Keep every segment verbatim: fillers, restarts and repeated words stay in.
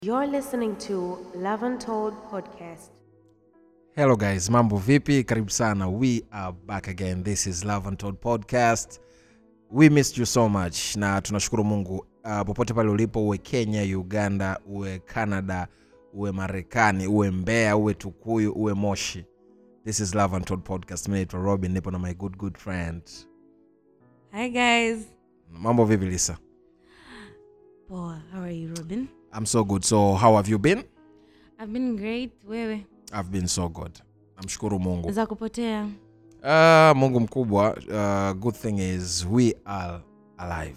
You're listening to Love Untold Podcast. Hello guys, mambo vipi? Karibu sana. We are back again. This is Love Untold Podcast. We missed you so much. Na tunashukuru Mungu. Uh, popote pale ulipo, uwe Kenya, Uganda, uwe Canada, uwe Marekani, uwe Mbeya, uwe Tukuyu, uwe Moshi. This is Love Untold Podcast. Mimi naitwa Robin, nipo na my good good friend. Hi guys. Mambo vipi Lisa? Poa, how are you Robin? I'm so good. So how have you been? I've been great. Wewe? I've been so good. Namshukuru Mungu. Za kupotea. Uh, Mungu mkubwa. Uh, good thing is we are alive.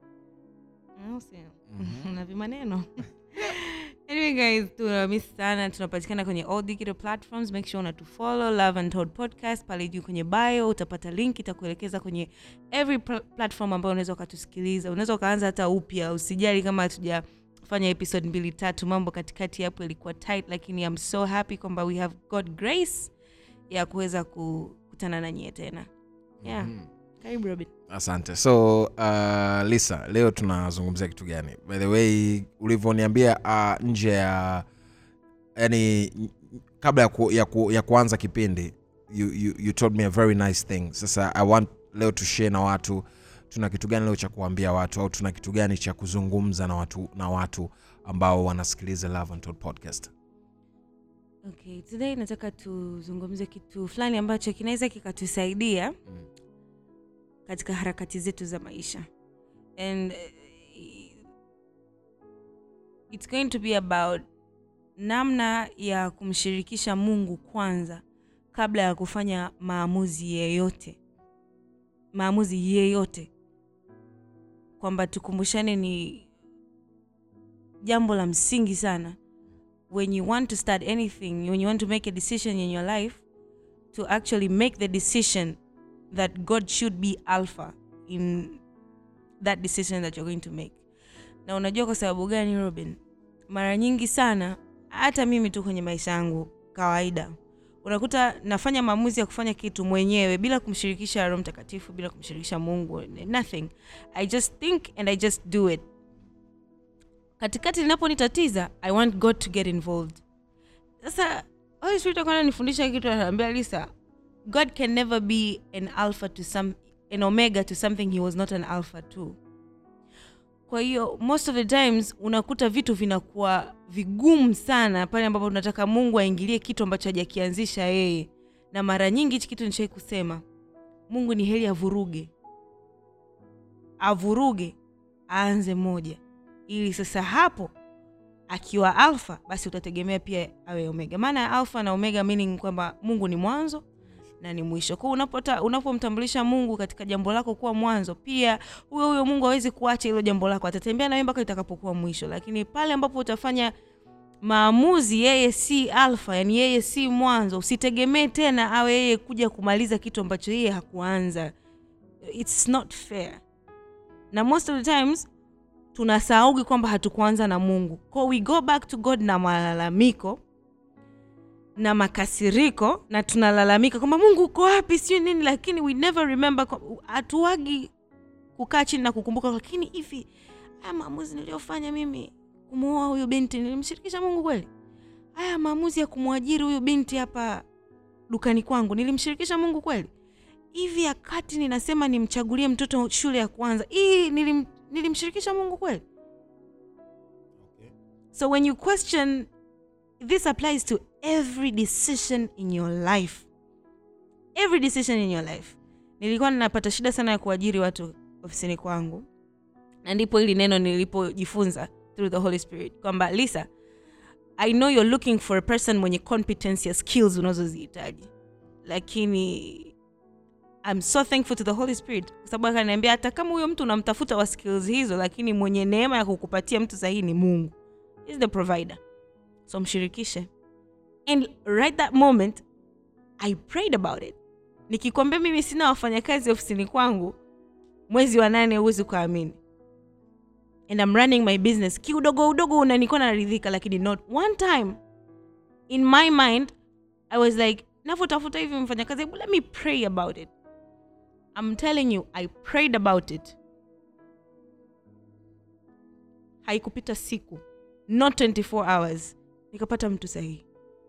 Mm-hmm. Na vimaneno. Anyway guys, tunamiss sana. Tunapatikana kwenye all digital platforms. Make sure una to follow Love Untold Podcast. Pale juu kwenye bio utapata link itakuelekeza kwenye every pl- platform ambayo unaweza ukatusikiliza. Unaweza ukaanza hata upya. Usijali kama hatuja fanya episode mbili tatu, mambo katikati hapo ilikuwa tight, lakini I'm so happy kwamba we have got grace ya kuweza kukutana na nyie tena. Yeah. Mm-hmm. Karibu Robin. Asante. So uh, Lisa, leo tunazungumzia kitu gani? By the way, ulivyoniambia uh, nje ya yani kabla ya, ku, ya, ku, ya kuanza kipindi you, you, you told me a very nice thing. Sasa I want leo to share na watu tuna kitu gani leo cha kuambia watu, au tuna kitu gani cha kuzungumza na watu na watu ambao wanasikiliza Love Untold Podcast. Okay, today nataka tuzungumze kitu fulani ambacho kinaweza kikatusaidia mm. katika harakati zetu za maisha. And uh, it's going to be about namna ya kumshirikisha Mungu kwanza kabla ya kufanya maamuzi yeyote. Maamuzi yeyote. Kwamba tukumbushane ni jambo la msingi sana. When you want to start anything, when you want to make a decision in your life, to actually make the decision that God should be alpha in that decision that you're going to make. Na unajua kwa sababu gani Robin? Mara nyingi sana, hata mimi tu kwenye maisha yangu kawaida, unakuta nafanya maamuzi ya kufanya kitu mwenyewe bila kumshirikisha Roho Mtakatifu, bila kumshirikisha Mungu, nothing. I just think and I just do it. Katikati ninaponitatiza, I want God to get involved. Sasa Holy Spirit akanifundisha kitu, ananiambia Lisa, God can never be an alpha to some an omega to something he was not an alpha to. Kwa hiyo most of the times unakuta vitu vinakuwa vigumu sana pale ambapo tunataka Mungu aingilie kitu ambacho hajakianzisha yeye. Na mara nyingi hichi kitu nishai kusema, Mungu ni heri avuruge. Avuruge aanze moja. Ili sasa hapo akiwa alpha basi utategemea pia awe omega. Maana alpha na omega meaning kwamba Mungu ni mwanzo na ni mwisho. Kwa unapota unapomtambulisha Mungu katika jambo lako kuwa mwanzo, pia huyo huyo Mungu hawezi kuacha hilo jambo lako, atatembea na wewe mpaka itakapokuwa mwisho. Lakini pale ambapo utafanya maamuzi yeye si alpha, yani yeye si mwanzo, usitegemee tena awe yeye kuja kumaliza kitu ambacho yeye hakuanza. It's not fair. Na most of the times tunasahau kwamba hatukuanza na Mungu. Kwa we go back to God na malalamiko na makasiriko, na tunalalamika kwamba Mungu uko wapi sio nini, lakini we never remember, hatuagi kukaa chini na kukumbuka, lakini hivi haya maamuzi niliyofanya mimi kumuoa huyo binti nilimshirikisha Mungu kweli? Haya maamuzi ya kumwajiri huyo binti hapa dukani kwangu nilimshirikisha Mungu kweli? Hivi wakati ninasema nimchagulie mtoto shule ya kwanza, hii nilim, nilimshirikisha Mungu kweli? Okay. So when you question, this applies to every decision in your life. Every decision in your life. Nilikuwa ninapata shida sana ya kuajiri watu ofisini kwangu. Na ndipo hili neno nilipojifunza through the Holy Spirit kwamba Lisa, I know you're looking for a person mwenye competence ya skills unazozihitaji. Lakini I'm so thankful to the Holy Spirit kwa sababu akaniambia hata kama huyo mtu unamtafuta wa skills hizo, lakini mwenye neema ya kukupatia mtu sahihi ni Mungu. He's the provider. So mshirikishe. And right that moment I prayed about it. Nikikwambia mimi sina wafanyakazi ofisini kwangu mwezi wa nane, huwezi kuamini. And I'm running my business. Kiudogo udogo unanikuwa naridhika, lakini not one time in my mind I was like, nafuta hivi mfanyakazi, let me pray about it. I'm telling you, I prayed about it. Haikupita siku not twenty-four hours nikapata mtu sahihi.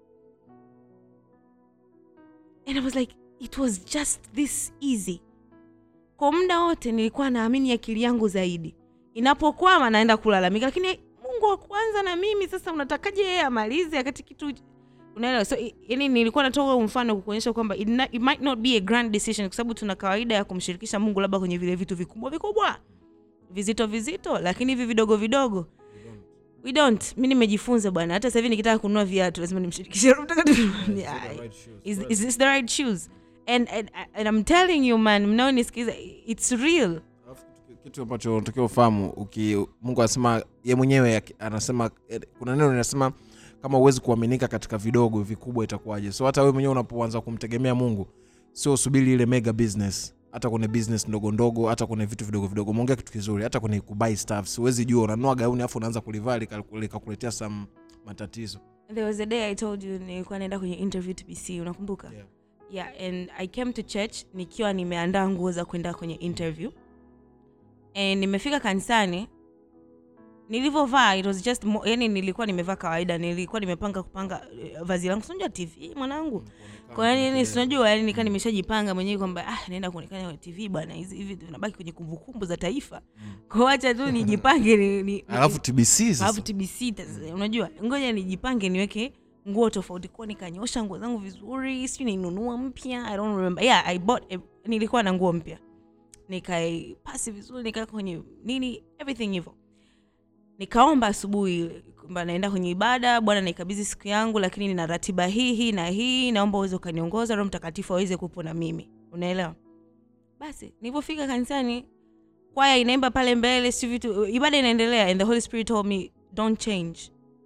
And I was like, it was just this easy. Kwa muda wote nilikuwa naamini akili yangu zaidi. Inapokwama naenda kulalamika, lakini Mungu wa kwanza na mimi, sasa unatakaje yeye amalize wakati kitu unaelewa? So yani nilikuwa natoka mfano kukuonyesha kwamba it, it might not be a grand decision, kwa sababu tuna kawaida ya kumshirikisha Mungu labda kwenye vile vitu vikubwa vikubwa, vizito vizito, lakini hivi vidogo vidogo we don't. Mimi nimejifunza bwana, hata sasa hivi nikitaka kununua viatu lazima nimshirikishe Roho Mtakatifu. Is is this the right shoes? And, and and I'm telling you man, mnaonisikiza, it's real. Kitu ambacho unatakiwa ufahamu, uki Mungu anasema yeye mwenyewe, anasema kuna neno linasema kama uwezi kuaminika katika vidogo, vikubwa itakuwaje? So hata wewe mwenyewe unapoanza kumtegemea Mungu, sio usubiri ile mega business. Hata kwenye business ndogo ndogo, hata kwenye vitu vidogo vidogo, muongea kitu kizuri. Hata kwenye kubuy stuff, siwezi jua unanunua gauni afu unaanza kulivaa likakuletea some matatizo. There was a day I told you nilikuwa naenda kwenye interview to B C, unakumbuka? Yeah. Yeah, and I came to church nikiwa nimeandaa nguo za kwenda kwenye interview. And nimefika kanisani, nilivovaa it was just more, yani nilikuwa nimevaa kawaida, nilikuwa nimepanga kupanga uh, vazi langu, unajua T V mwanangu. Kwa yani unajua yani nikaa nimeshajipanga mwenyewe kwamba ah naenda kuonekana kwenye T V bwana, hizi hivi tunabaki kwenye kumbukumbu za taifa. Kwa acha tu nijipange ni, ni alafu T B C sasa. Alafu T B C unajua, ngoja nijipange niweke nguo tofauti, kwa nikanyosha nguo zangu vizuri, sio ninunua mpya, I don't remember. Yeah, I bought a, nilikuwa na nguo mpya. Nikaipasi vizuri, nikaa kwenye nini everything hivyo. Nikaomba asubuhi kwamba naenda kwenye ibada, Bwana nikabidhi siku yangu, lakini nina ratiba hii hii na hii, naomba uweze kuniongoza, Roho Mtakatifu aweze kupo na mimi. Unaelewa? Basi nilipofika kanisani, kwaya inaimba pale mbele, si vitu, ibada inaendelea, and the Holy Spirit told me don't change.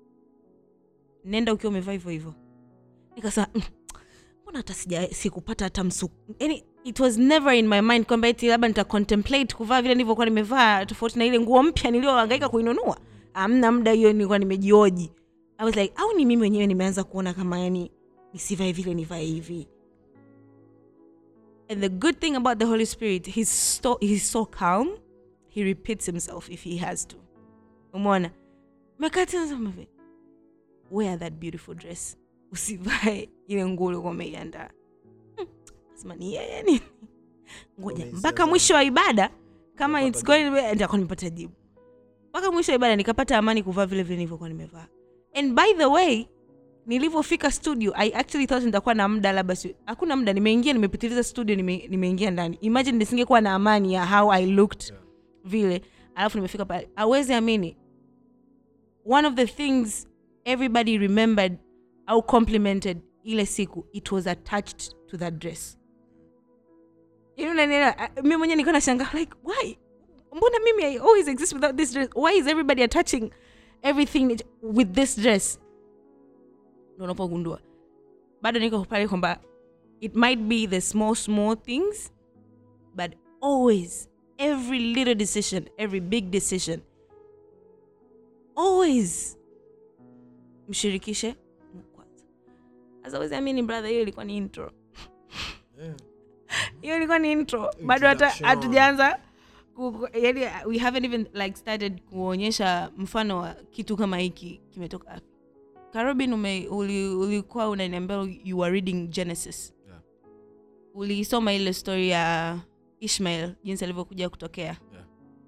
Nenda ukiwa umevaa hivyo hivyo. Nikasema mbona hata sija sikupata hata msuku. Yani it was never in my mind kwamba eti labda nita contemplate kuvaa vile nilivyokuwa nimevaa tofauti na ile nguo mpya niliyohangaika kuinunua. Hamna muda hiyo nilikuwa nimejioji. I was like, au ni mimi mwenyewe nimeanza kuona kama yani nisivae vile nivae hivi. And the good thing about the Holy Spirit, he's so he's so calm. He repeats himself if he has to. Umeona? Mekati nasema hivi, wear that beautiful dress. Usivae ile nguo ulikuwa umeiandaa. Sema ni yeye nini? Ngoja mpaka mwisho wa ibada kama it's going ndio kunipata jibu. Mpaka mwisho wa ibada nikapata amani kuvaa vile vile nilivyokuwa nimevaa. And by the way, nilipofika studio I actually thought nitakuwa na muda labda, hakuna muda, nimeingia nimepitiliza studio, nime, nimeingia ndani. Imagine nisingekuwa na amani ya how I looked vile. Alafu nimefika pale. Hawezi amini. One of the things everybody remembered au complimented ile siku, it was attached to that dress. You know, nanielewa, mimi mwenyewe niko na shanga like why? Mbona mimi I always exist without this dress? Why is everybody attaching everything with this dress? Ndio unapogundua. Bado niko pale kwamba it might be the small small things, but always every little decision, every big decision, always mshirikishe kwanza. As always, I mean brother, hiyo ilikuwa ni intro. Hiyo ilikuwa ni intro. Bado hata hatujaanza, yani we haven't even like started kuonyesha mfano wa kitu kama hiki kimetoka wapi. Karobin ume ulikuwa uli unaniambia you were reading Genesis. Yeah. Ulisoma ile story ya Ishmael jinsi alivyokuja kutokea. Yeah.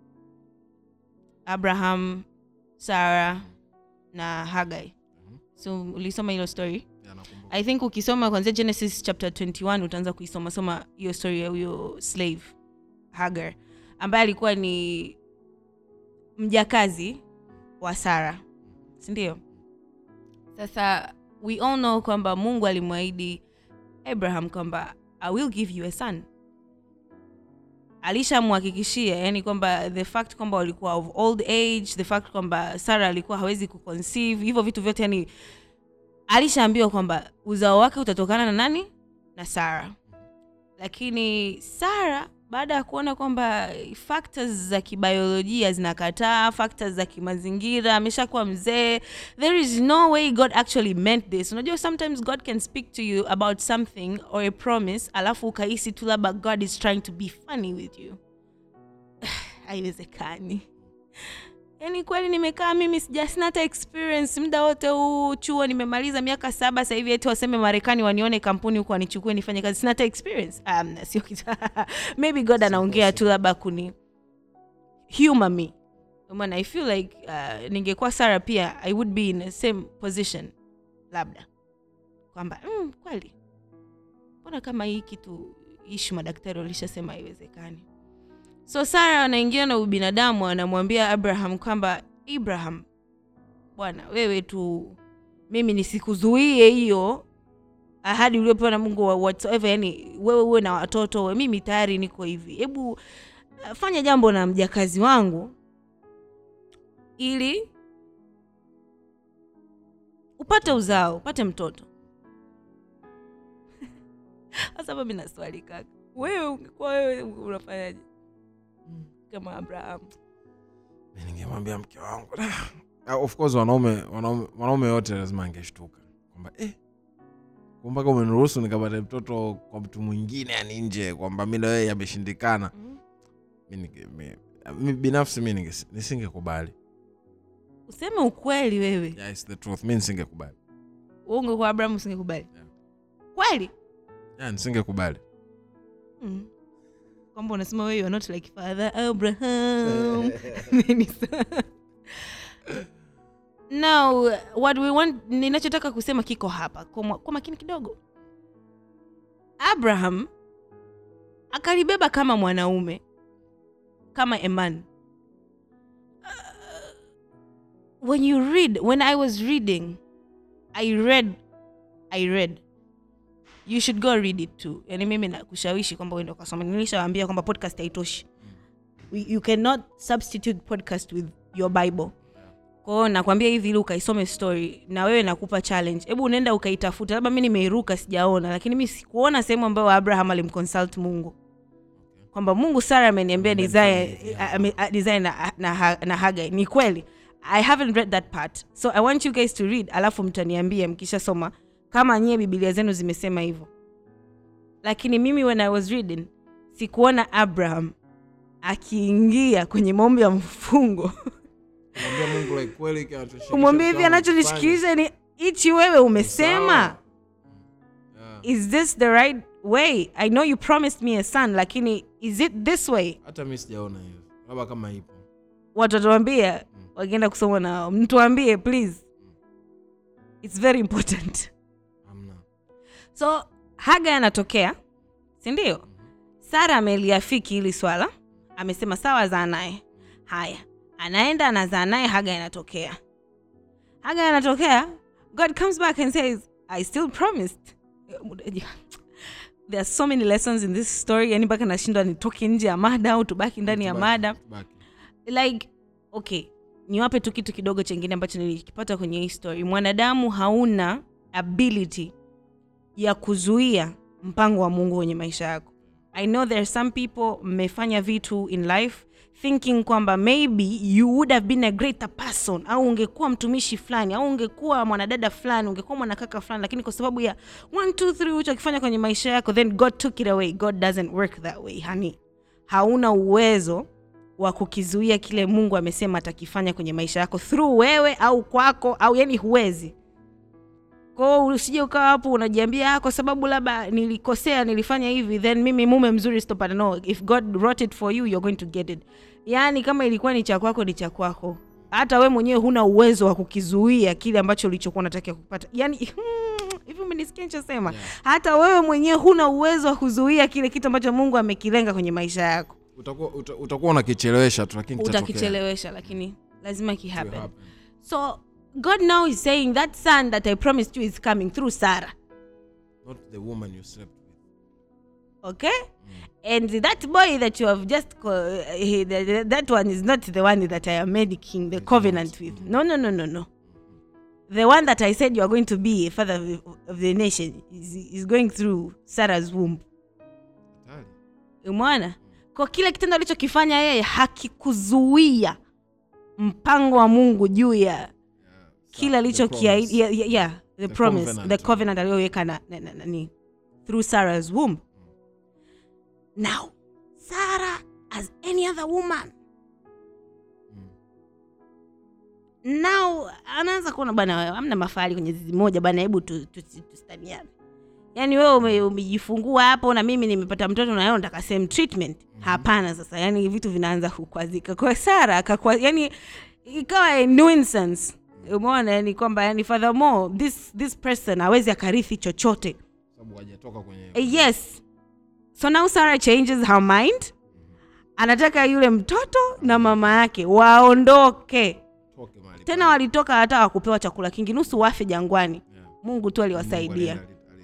Abraham, Sarah na Hagar. Mm-hmm. So ulisoma ile story? Yeah, nakumbuka. I think ukisoma kuanzia Genesis chapter twenty-one utaanza kuisoma soma hiyo story ya huyo slave Hagar ambaye alikuwa ni mjakazi wa Sarah. Si ndio? Sasa we all know kwamba Mungu alimwahidi Abraham kwamba I will give you a son. Alishamhakikishia, yani kwamba the fact kwamba walikuwa of old age, the fact kwamba Sarah alikuwa hawezi kuconceive, hivyo vitu vyote yani alishaambiwa kwamba uzao wake utatokana na nani? Na Sarah. Lakini Sarah baada ya kuona kwamba factors za kibiolojia zinakataa, factors za kimazingira, ameshakuwa mzee, there is no way God actually meant this. Unajua sometimes God can speak to you about something or a promise, alafu ukahisi tu labda God is trying to be funny with you. Haiwezekani. yani kweli nimekaa mimi sijasina hata experience muda wote huu chuo nimemaliza miaka saba sasa hivi eti waseme Marekani wanione kampuni huko wanichukue nifanye kazi sina hata experience. Um, sio kitu. Maybe God anaongea tu labda kuni humor me. When I feel like uh, ningekuwa Sarah pia I would be in the same position labda. Kwamba mm, kweli. Mbona kama hii kitu issue madaktari walishasema haiwezekani. So Sarah anaingia na ubinadamu anamwambia Abraham kwamba Abraham bwana wewe tu mimi nisikuzuie hiyo ahadi uliyopewa na Mungu whatsoever, yani wewe uwe na watoto wewe, mimi tayari niko hivi, hebu uh, fanya jambo na mjakazi wangu ili upate uzao upate mtoto. Sasa mimi na swali kaka, wewe ungekuwa wewe unafanyaje kama Abraham? Mimi ningemwambia mke wangu of course wanaume wanaume wanaume wote lazima angeshtuka kwamba eh kumbe kama umeniruhusu nikapata mtoto kwa mtu mwingine yani nje kwamba mimi na wewe yameshindikana. Mimi mimi binafsi mimi nisingekubali. Useme ukweli wewe. Yes, the truth. Mimi nisingekubali. Wewe ungekuwa Abraham usingekubali? Yeah. Kweli? Yeah, nisingekubali. Mm. Kwamba unasema wewe you are not like Father Abraham. Now what we want, ninachotaka kusema kiko hapa kwa, kwa makini kidogo. Abraham akalibeba kama mwanaume, kama a man. Uh, when you read, when I was reading, I read, I read. You should go read it too. Yani mimi nakushawishi kwamba uende ukasome. Nilishawaambia kwamba podcast haitoshi. You cannot substitute podcast with your Bible. Kwa hiyo nakwambia hivi ili ukaisome story na wewe nakupa challenge. Hebu unaenda ukaitafuta. Labda mimi nimeiruka sijaona, lakini mimi sikuona sehemu ambayo Abraham alimconsult Mungu. Kwamba Mungu Sarah ameniambia nizae nizae na na, na Hagai. Ni kweli. I haven't read that part. So I want you guys to read alafu mtaniambia mkishasoma kama nyie Biblia zenu zimesema hivyo. Lakini mimi when I was reading sikuona Abraham akiingia kwenye maombi ya mfungo. Kumwambia Mungu like kweli kinachoshikilisha. Kumwambia hivi anachonishikilisha ni ichi wewe umesema. Yeah. Is this the right way? I know you promised me a son, lakini is it this way? Hata mimi sijaona hiyo. Labda kama ipo. Watu watuambia mm. wakienda kusoma nao. Mtuambie please. Mm. It's very important. Amna. So Hagai anatokea, si ndio? Mm-hmm. Sarah ameliafiki hili swala, amesema sawa zaa naye. Haya, anaenda anazaa naye, Hagai anatokea. Hagai anatokea, God comes back and says, I still promised. There are so many lessons in this story. Yani baka nashindwa nitoke nje ya mada au tubaki ndani ya mada. Like, okay, niwape tu kitu kidogo chengine ambacho nilikipata kwenye hii story. Mwanadamu hauna ability ya kuzuia mpango wa Mungu kwenye maisha yako. I know there are some people mmefanya vitu in life thinking kwamba maybe you would have been a greater person, au ungekuwa mtumishi fulani, au ungekuwa mwanadada fulani, ungekuwa mwanakaka fulani, lakini kwa sababu ya one two three ulichokifanya kwenye maisha yako then God took it away. God doesn't work that way, honey. Hauna uwezo wa kukizuia kile Mungu amesema atakifanya kwenye maisha yako through wewe au kwako, au yani huwezi. Kwa usije ukawa hapo unajiambia kwa sababu labda nilikosea nilifanya hivi then mimi mume mzuri sitopata. No, if God wrote it for you you're going to get it. Yani kama ilikuwa ni cha kwako ni cha kwako. Hata wewe mwenyewe huna uwezo wa kukizuia kile ambacho ulichokuwa unataka kupata. Yani hivi umenisikia ninachosema? Yeah. Hata wewe mwenyewe huna uwezo wa kuzuia kile kitu ambacho Mungu amekilenga kwenye maisha yako. Utakuwa utakuwa unakichelewesha tu lakini kitatokea. Utakichelewesha lakini lazima ki happen. So God now is saying that son that I promised you is coming through Sarah. Not the woman you slept with. Okay? Mm. And that boy that you have just, uh, he, the, that one is not the one that I am making the covenant with. No, no, no, no, no. The one that I said you are going to be a father of, of the nation is, is going through Sarah's womb. Umeona? Kwa kile kitendo alichokifanya yeye hakikuzuia mpango wa Mungu juu ya kila alichokiahidi. Yeah, yeah, yeah, the, the promise, covenant. The covenant aliyoweka na, na, na, na through Sarah's womb. Mm. Now, Sarah as any other woman. Mm. now anaanza kuona bana hamna mafahali kwenye zizi moja bana, hebu tustaniane. Yani wewe umejifungua hapo na mimi nimepata mtoto na leo nataka same treatment. Mm-hmm. Hapana sasa, yani vitu vinaanza kukwazika. Kwa Sara akakwa, yani ikawa a nuisance. Umeona yani kwamba yani furthermore this this person hawezi akarithi chochote sababu hajatoka kwenye. Uh, yes. So now Sarah changes her mind. Anataka yule mtoto na mama yake waondoke. Tena walitoka hata wakupewa chakula kingi, nusu wafe jangwani. Yeah. Mungu tu aliwasaidia.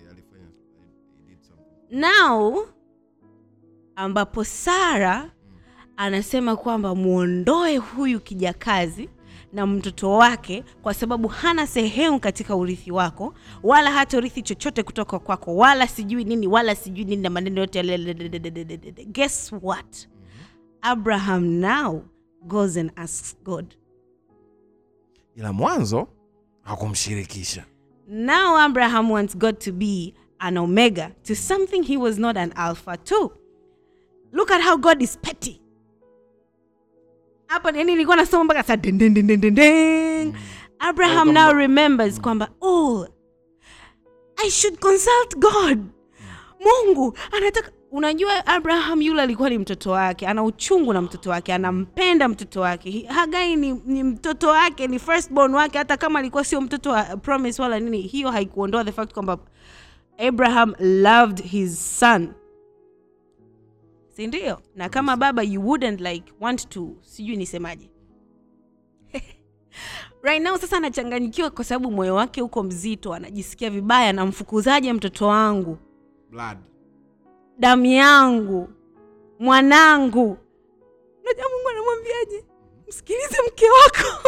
Now ambapo Sarah anasema kwamba muondoe huyu kijakazi na mtoto wake kwa sababu hana sehemu katika urithi wako, wala hata urithi chochote kutoka kwako, wala sijui nini wala sijui nini na maneno yote. Guess what? Abraham now goes and asks God. Ila mwanzo hakumshirikisha. Now Abraham wants God to be an omega to something he was not an alpha to. Look at how God is petty. Hapa nini nilikuwa nasoma mpaka saa ding ding ding ding ding. Abraham now remembers kwamba oh, I should consult God. Mungu anataka, unajua Abraham yule alikuwa ni mtoto wake, ana uchungu na mtoto wake, anampenda mtoto wake. Hagai ni, ni mtoto wake, ni firstborn wake, hata kama alikuwa sio mtoto wa promise wala nini, hiyo haikuondoa the fact kwamba Abraham loved his son. Si ndio? Na kama baba you wouldn't like want to, sijui nisemaje. Right now sasa anachanganyikiwa kwa sababu moyo wake uko mzito, anajisikia vibaya, na mfukuzaje mtoto wangu? Blood. Damu yangu, mwanangu. Unajua Mungu anamwambiaje? Msikilize mke wako.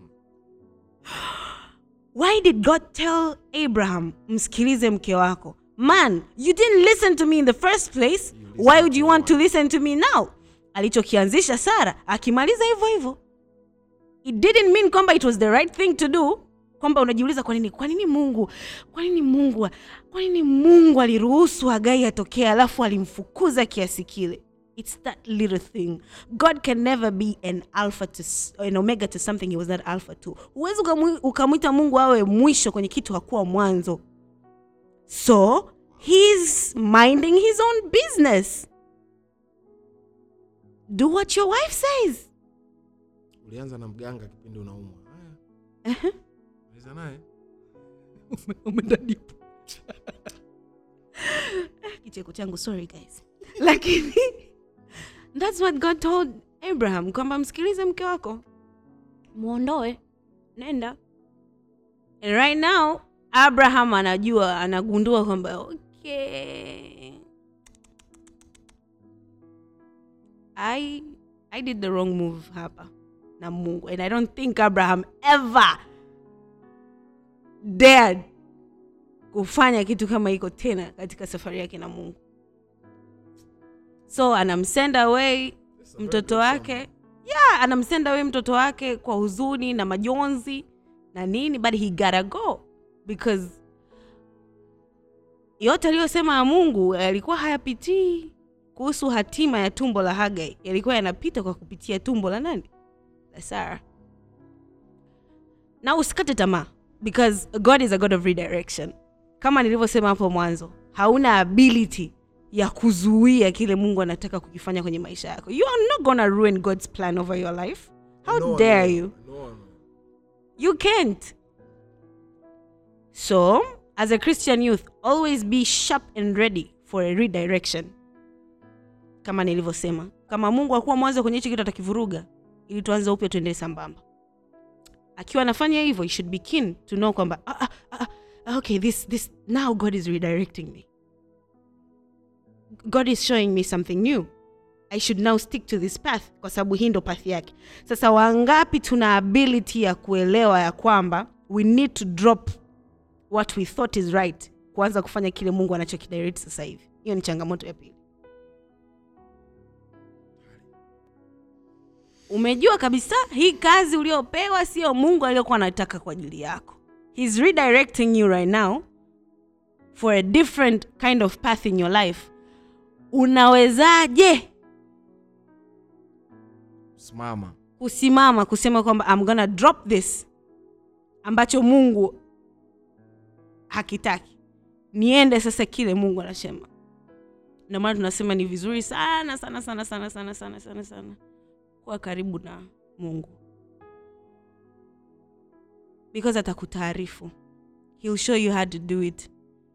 Why did God tell Abraham msikilize mke wako? Man, you didn't listen to me in the first place. Why would you want to listen to me now? Alichokianzisha Sara, akimaliza hivyo hivyo. It didn't mean kwamba it was the right thing to do. Kwamba unajiuliza kwa nini? Kwa nini Mungu? Kwa nini Mungu? Kwa nini Mungu aliruhusu Hagai atokee alafu alimfukuza kiasi kile? It's that little thing. God can never be an alpha to an omega to something he was not alpha to. Huwezi ukamwita Mungu awe mwisho kwenye kitu hakuwa mwanzo. So, he's minding his own business. Do what your wife says. Ulianza na mganga kipindi unaumwa. Haya. Eh. Ulianza naye. Umendadipo. Kicheko changu, sorry guys. Lakini that's what God told Abraham, kwamba msikilize mke wako. Muondoe, nenda. And right now Abraham anajua, anagundua kwamba okay, I I did the wrong move hapa na Mungu, and I don't think Abraham ever dared kufanya kitu kama hiko tena katika safari yake na Mungu. So anamsend away mtoto wake. Yeah, anamsend away mtoto wake kwa huzuni na majonzi na nini, but he gotta go. Because yote aliyosema Mungu yalikuwa hayapitii kuhusu hatima ya tumbo la Hagai, yalikuwa yanapita kwa kupitia tumbo la nani? La Sarah. Na usikate tamaa, because God is a God of redirection. Kama nilivyosema hapo mwanzo, hauna ability ya kuzuia kile Mungu anataka kukifanya kwenye maisha yako. You are not gonna ruin God's plan over your life. How no, dare no, you? No, no. You can't. So, as a Christian youth, always be sharp and ready for a redirection. Kama nilivyosema, kama Mungu hakuwa mwanzo kwenye hicho kitu atakivuruga, ili tuanze upya tuendelee sambamba. Akiwa anafanya hivyo, you should be keen to know kwamba ah, ah, ah, okay, this this now God is redirecting me. God is showing me something new. I should now stick to this path kwa sababu hii ndo path yake. Sasa wangapi tuna ability ya kuelewa ya kwamba we need to drop what we thought is right, kuanza kufanya kile Mungu anachokidirect sasa hivi. Hiyo ni changamoto ya pili. Umejua kabisa hii kazi uliopewa sio Mungu aliyokuwa anataka kwa ajili yako. He's redirecting you right now for a different kind of path in your life. Unawezaje? Simama. kusimama kusema kwamba I'm gonna drop this ambacho Mungu hakitaki, niende sasa kile Mungu anasema. Ndio maana tunasema ni vizuri sana sana sana sana sana sana sana sana kuwa karibu na Mungu, because atakutaarifu, he'll show you how to do it.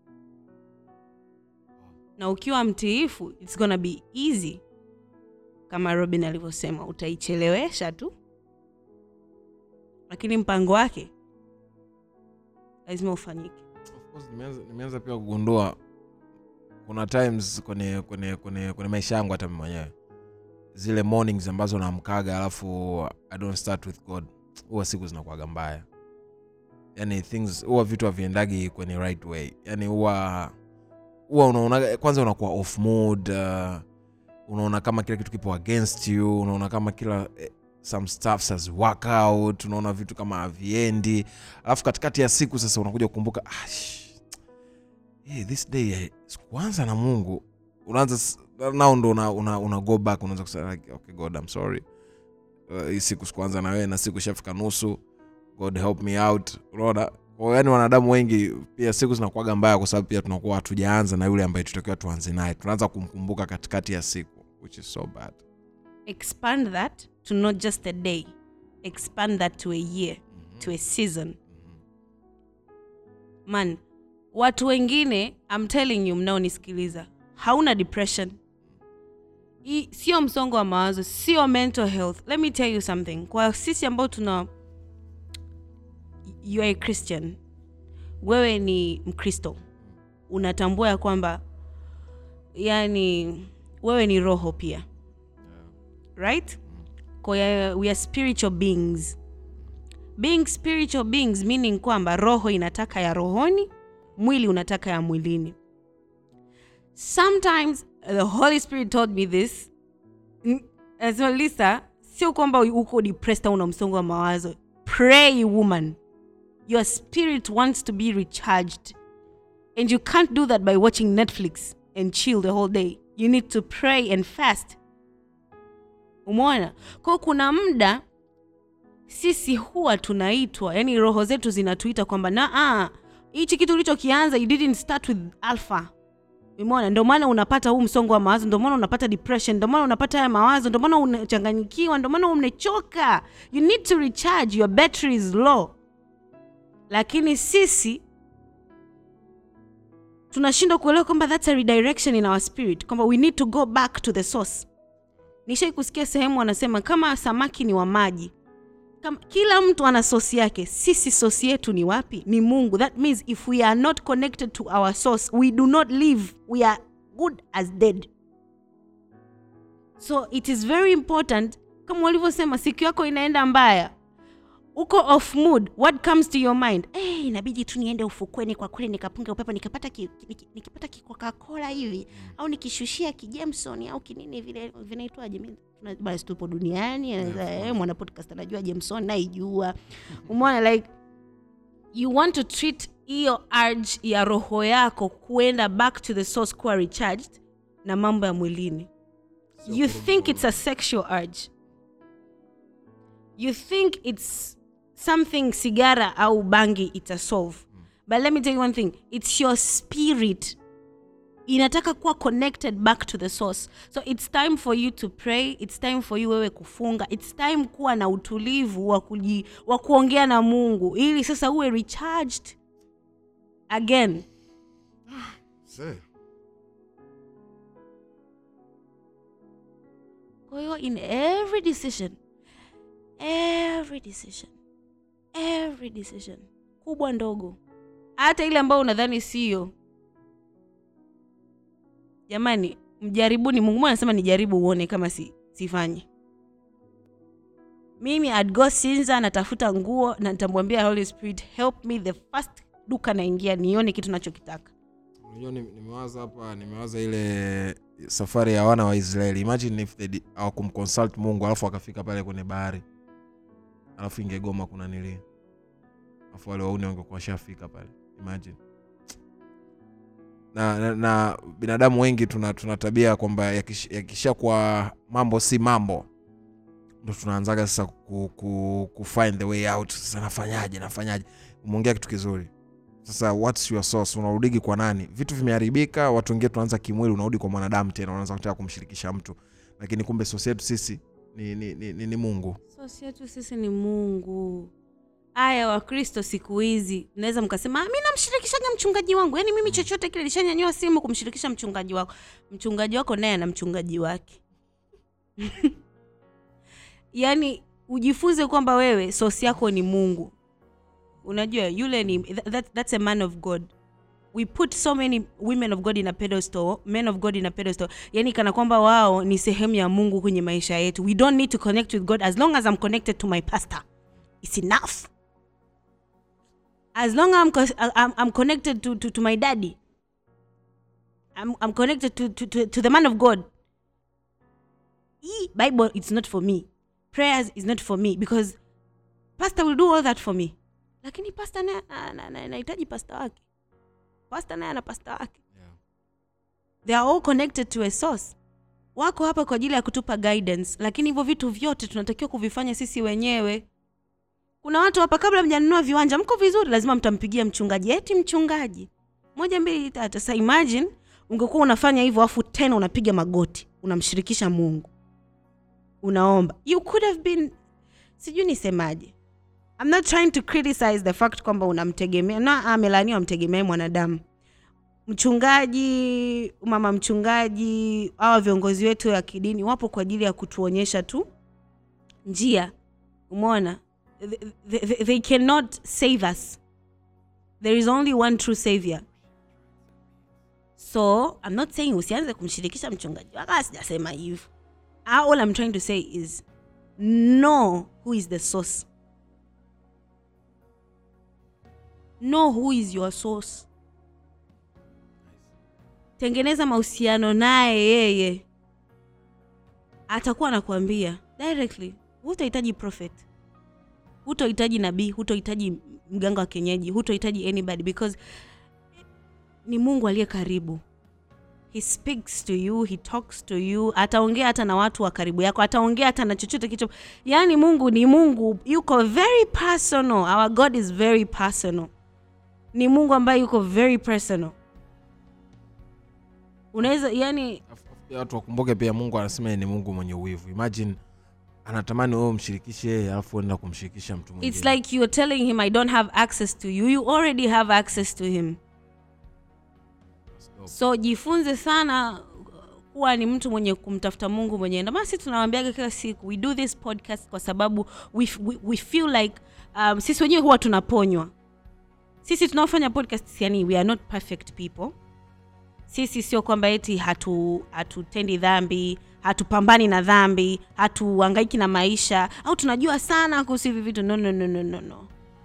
Na ukiwa mtiifu, it's gonna be easy. Kama Robin alivyosema, utaichelewesha tu, lakini mpango wake lazima ufanyike. Of course nimeanza nimeanza pia kugundua kuna times kwenye kwenye kwenye kwenye maisha yangu hata mimi mwenyewe, zile mornings ambazo naamkaga alafu I don't start with God, huwa siku zinakuwa mbaya. Yani things huwa vitu haviendagi kwenye right way. Yani huwa huwa unaona kwanza unakuwa off mood, uh, unaona kama kila kitu kipo against you, unaona kama kila eh, some stuff has work out, unaona vitu kama haviendi. Alafu katikati ya siku sasa unakuja kukumbuka, ah, hey, this day kwanza na Mungu, unaanza now ndo una, una una go back, unaanza kusema like, okay God I'm sorry, uh, hii siku kwanza na wewe na siku shafika nusu, God help me out. Unaona, kwa yani wanadamu wengi pia siku zinakuwa mbaya kwa sababu pia tunakuwa hatujaanza na yule ambaye tutakiwa tuanze naye, tunaanza kumkumbuka katikati ya siku, which is so bad. Expand that to not just a day, expand that to a year, mm-hmm. to a season. Mm-hmm. Man, watu wengine, I'm telling you, mnaonisikiliza, hauna depression, I, sio msongo wa mawazo, sio mental health. Let me tell you something. Kwa sisi ambao tuna, you are a Christian, wewe ni Mkristo, unatambua ya kwamba yani wewe ni roho pia, right? Kwa we are spiritual beings. Being spiritual beings meaning kwamba roho inataka ya rohoni, mwili unataka ya mwilini. Sometimes the Holy Spirit told me this. As well, Lisa, sio kwamba uko depressed au una msongo wa mawazo. Pray, woman. Your spirit wants to be recharged. And you can't do that by watching Netflix and chill the whole day. You need to pray and fast. Umeona? Kwa kuna muda sisi huwa tunaitwa, yani roho zetu zinatuita kwamba na ah hichi kitu ulichokianza, you didn't start with alpha. Umeona? Ndio maana unapata huu msongo wa mawazo, ndio maana unapata depression, ndio maana unapata haya mawazo, ndio maana unachanganyikiwa, ndio maana umechoka. You need to recharge, your battery is low. Lakini sisi tunashindwa kuelewa kwamba that's a redirection in our spirit, kwamba we need to go back to the source. Nishai kusikia sehemu wanasema kama samaki ni wa maji, kama kila mtu ana source yake, sisi source yetu ni wapi? Ni Mungu. That means if we are not connected to our source, we do not live. We are good as dead. So it is very important, kama walivyosema siku yako inaenda mbaya, uko off mood, what comes to your mind? Eh, hey, inabidi tu niende ufukweni kwa kule nikapunga upepo, nikapata ki, nikipata ki Coca-Cola hivi, au nikishushia ki Jameson au kinini vile vinaitwaje, mimi basi tupo duniani, eh, mwana podcast anajua Jameson na ijua. Umeona, like you want to treat hiyo urge ya roho yako kuenda back to the source, kuwa recharged na mambo ya mwilini. You think it's a sexual urge. You think it's something sigara au bangi ita solve. But let me tell you one thing. It's your spirit. Inataka kuwa connected back to the source. So it's time for you to pray. It's time for you wewe kufunga. It's time kuwa na utulivu wa kuji, wa kuongea na Mungu ili sasa uwe recharged again. Say. Kwa hiyo in every decision, every decision, every decision, kubwa ndogo, hata ile ambayo unadhani sio, jamani, mjaribuni. Mungu anasema nijaribu uone kama si sifanye. Mimi I'd go Sinza, natafuta nguo na nitamwambia Holy Spirit help me, the first duka naingia nione kitu ninachokitaka. Unajua nimewaza hapa, nimewaza ile safari ya wana wa Israeli. Imagine if they hawakumconsult Mungu alafu akafika pale kwenye bahari, alafu ingegoma kuna nili, alafu wale wauni wangekuwa shafika pale. Imagine. Na, na, na binadamu wengi tuna, tuna tabia kwamba yakisha, yakisha kwa mambo si mambo, ndo tunaanzaga sasa ku, ku, ku find the way out. Sasa nafanyaje nafanyaje? Umeongea kitu kizuri. Sasa what's your source? Unarudigi kwa nani? Vitu vimeharibika, watu wengine tunaanza kimwili, unarudi kwa mwanadamu tena, unaanza kutaka kumshirikisha mtu. Lakini kumbe source yetu sisi ni ni, ni, ni, ni Mungu. Source yetu sisi ni Mungu. Aya wa Kristo siku hizi naweza mkasema mimi namshirikishaga mchungaji wangu. Yaani mimi chochote kile nilishanyanyua simu kumshirikisha mchungaji wako. Mchungaji wako naye na mchungaji wake. Yaani ujifunze kwamba wewe source yako ni Mungu. Unajua yule ni that, that's a man of God. We put so many women of God in a pedestal, men of God in a pedestal. Yaani kana kwamba wao ni sehemu ya Mungu kwenye maisha yetu. We don't need to connect with God as long as I'm connected to my pastor. It's enough. As long as I'm I'm, I'm connected to, to to my daddy. I'm I'm connected to to to, to the man of God. E Bible it's not for me. Prayers is not for me because pastor will do all that for me. Lakini pastor naye anahitaji pastor wake. Pastor naye ana pastor wake. Yeah. They are all connected to a source. Wako hapa kwa ajili ya kutupa guidance, lakini hivyo vitu vyote tunatakiwa kuvifanya sisi wenyewe. Kuna watu hapa kabla mjanunua viwanja mko vizuri lazima mtampigia mchungaji. Eti mchungaji. Moja mbili tatu. Sasa imagine ungekuwa unafanya hivyo afu tena unapiga magoti, unamshirikisha Mungu. Unaomba. You could have been sijui nisemaje. I'm not trying to criticize the fact kwamba unamtegemea na amelaniwa mtegemea mwanadamu. Mchungaji, mama mchungaji, hawa viongozi wetu wa kidini wapo kwa ajili ya kutuonyesha tu njia. Umeona? They, they, they cannot save us. There is only one true savior. So, I'm not saying usianze kumshirikisha mchungaji. Wala sijasema hivyo. All I'm trying to say is know who is the source. Know who is your source. Tengeneza mahusiano naye yeye. Atakuwa anakuambia directly. Hutahitaji prophet. Hutahitaji nabii, hutahitaji mganga wa kienyeji, hutahitaji anybody because ni Mungu aliye karibu. He speaks to you, he talks to you. Ataongea hata na watu wa karibu yako, ataongea hata na chochote kicho. Yaani Mungu ni Mungu, yuko very personal. Our God is very personal. Ni Mungu ambaye yuko very personal. Unaweza yani watu wakumbuke pia Mungu anasema ni Mungu mwenye uwivu. Imagine anatamani wewe umshirikishe yeye alafu uenda kumshirikisha mtu mwingine. It's like you're telling him I don't have access to you. You already have access to him. So jifunze sana kuwa ni mtu mwenye kumtafuta Mungu mwenyewe. Na basi tunawaambiaga kila siku we do this podcast kwa sababu we we, we feel like um, sisi wenyewe huwa tunaponywa. Sisi tunaofanya podcast yani we are not perfect people. Sisi sio kwamba eti hatu hatutendi dhambi, hatupambani na dhambi, hatuhangaiki na maisha au tunajua sana kuhusu hivi vitu. No no no no no no.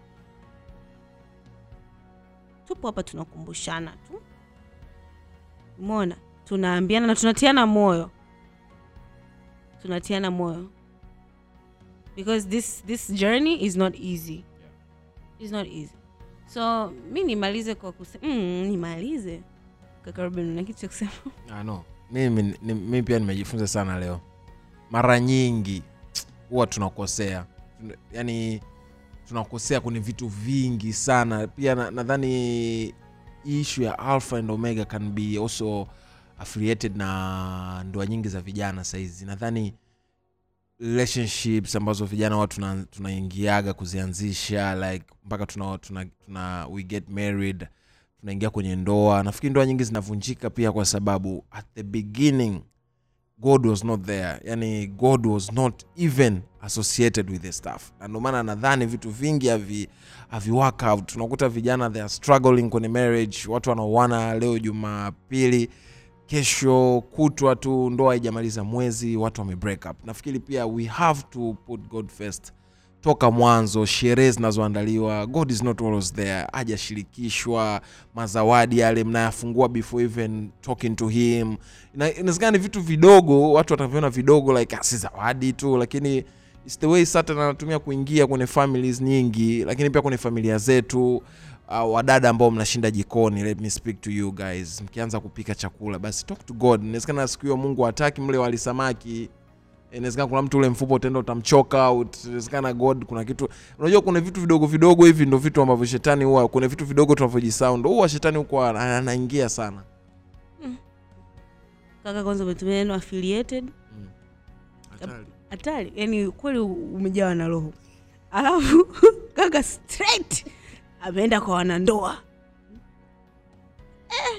Tupo hapa tunakumbushana tu. Umeona? Tunaambiana na tunatiana moyo. Tunatiana moyo. Because this this journey is not easy. It's not easy. So, mimi nimalize kwa kusema, mm, nimalize. Kaka Ruben una kitu cha kusema? Ah no. Mimi mimi pia nimejifunza sana leo. Mara nyingi huwa tunakosea. Yaani tunakosea kwenye vitu vingi sana. Pia nadhani issue ya Alpha and Omega can be also affiliated na ndoa nyingi za vijana saizi. Nadhani relationships ambazo vijana watu tunaingiaga tuna kuzianzisha like mpaka tuna, tuna tuna we get married, tunaingia kwenye ndoa. Nafikiri ndoa nyingi zinavunjika pia kwa sababu at the beginning God was not there. Yani God was not even associated with this stuff. Na ndio maana nadhani vitu vingi havi havi work out. Tunakuta vijana they are struggling kwenye marriage, watu wanaoana leo Jumapili, kesho kutwa tu ndoa haijamaliza mwezi watu wame break up. Nafikiri pia we have to put God first. Toka mwanzo sherehe zinazoandaliwa God is not always there. Hajashirikishwa, mazawadi yale mnayafungua before even talking to him. Inawezekana vitu vidogo watu wataviona vidogo like si zawadi tu, lakini it's the way Satan anatumia kuingia kwenye families nyingi, lakini pia kwenye familia zetu. Uh, wadada ambao mnashinda jikoni, let me speak to you guys. Mkianza kupika chakula basi talk to God. Inawezekana siku hiyo Mungu hataki mle wali samaki, inawezekana kuna mtu ule mfupa utaenda utamchoka out, inawezekana God kuna kitu. Unajua kuna vitu vidogo vidogo hivi ndio vitu ambavyo shetani huwa, kuna vitu vidogo tunavyojisound huwa shetani huko anaingia sana. Mm. Kaka kwanza umetumia neno affiliated. Mm. Hatari. Hatari, yani kweli umejawa na roho. Alafu kaka straight ameenda kwa wanandoa. Eh.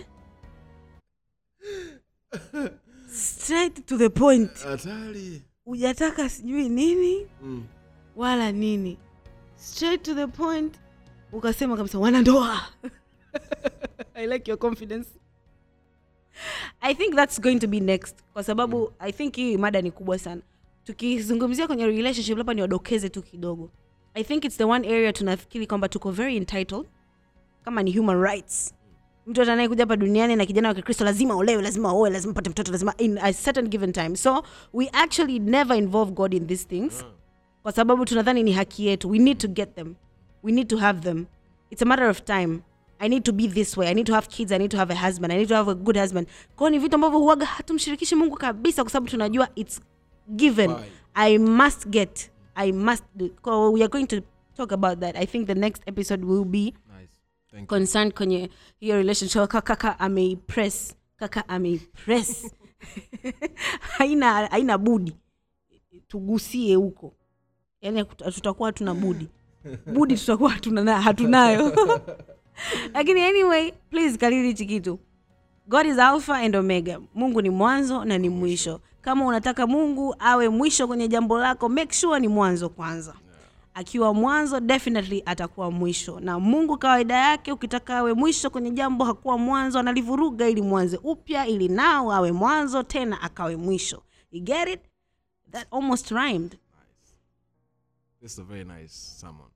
Straight to the point. Hatari. Hujataka sijui nini? Mm. Wala nini. Straight to the point. Ukasema kabisa wanandoa. I like your confidence. I think that's going to be next kwa sababu mm. I think hii mada ni kubwa sana. Tukizungumzia kwenye relationship hapa ni wadokeze tu kidogo. I think it's the one area tunafikiri kwamba tuko very entitled kama ni human rights. Mtu anayekuja hapa duniani na kijana wa Kikristo lazima olewe, lazima oe, lazima pate mtoto, lazima in a certain given time. So we actually never involve God in these things. Kwa sababu tunadhani ni haki yetu. We need to get them. We need to have them. It's a matter of time. I need to be this way. I need to have kids. I need to have a husband. I need to have a good husband. Kwa ni vitu ambavyo huaga hatumshirikishi Mungu kabisa kwa sababu tunajua it's given. Bye. I must get. I must do. So we are going to talk about that. I think the next episode will be nice. Thank concerned you. Kwenye hiyo relationship. Kaka ameipress. Kaka ameipress. haina haina budi. Tugusie huko. Yaani tutakuwa tuna budi. Budi tutakuwa hatuna hatunayo. Lakini anyway, please kalili chikitu. God is Alpha and Omega. Mungu ni mwanzo na ni mwisho. Kama unataka Mungu awe mwisho kwenye jambo lako, make sure ni mwanzo kwanza. Akiwa mwanzo definitely atakuwa mwisho. Na Mungu kawaida yake ukitaka awe mwisho kwenye jambo hakuwa mwanzo, analivuruga ili mwanze upya ili nao awe mwanzo tena akawe mwisho. You get it? That almost rhymed. Nice. This is a very nice sermon.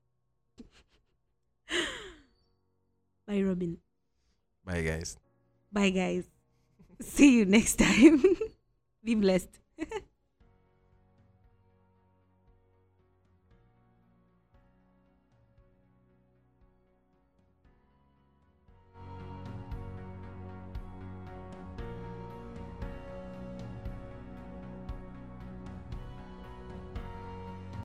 Bye Robin. Bye guys. Bye guys. See you next time. Be blessed.